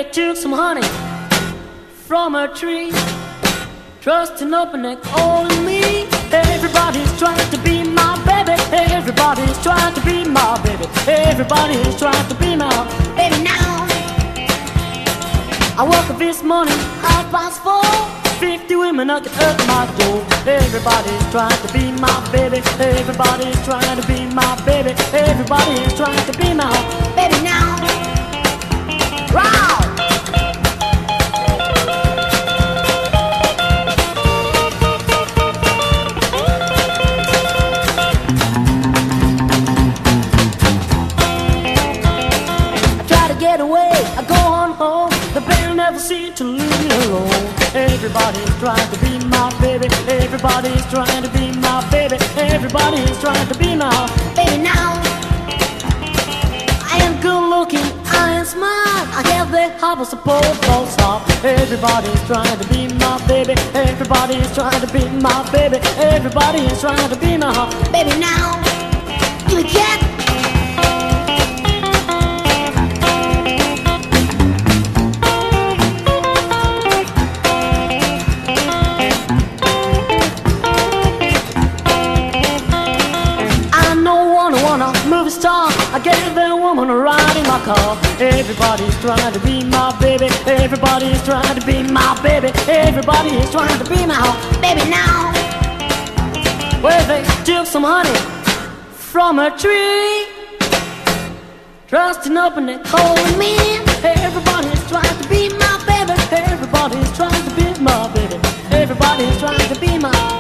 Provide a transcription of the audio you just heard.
took some honey from a tree, trusting up and they're calling me. Everybody's trying to be my baby. Everybody's trying to be my baby. Everybody's trying to be my baby now. I woke up this morning 4:30. 50 women knocking at my door. Everybody's trying to be my baby. Everybody's trying to be my baby. Everybody's trying to be my baby now. Wow! I try to get away, I go on home. The band never seems to leave me alone. Everybody's trying to be my baby. Everybody's trying to be my baby. Everybody's trying to be my baby now. I am good looking, I am smart. I have the harbor support for soft. Everybody's trying to be my baby. Everybody's trying to be my baby. Everybody's trying to be my baby now. You can't. Movie star, I gave that woman a ride in my car. Everybody's trying to be my baby. Everybody's trying to be my baby. Everybody's trying to be my baby now. Well, they took some honey from a tree, trusting up and they're calling me. Everybody's trying to be my baby. Everybody's trying to be my baby. Everybody's trying to be my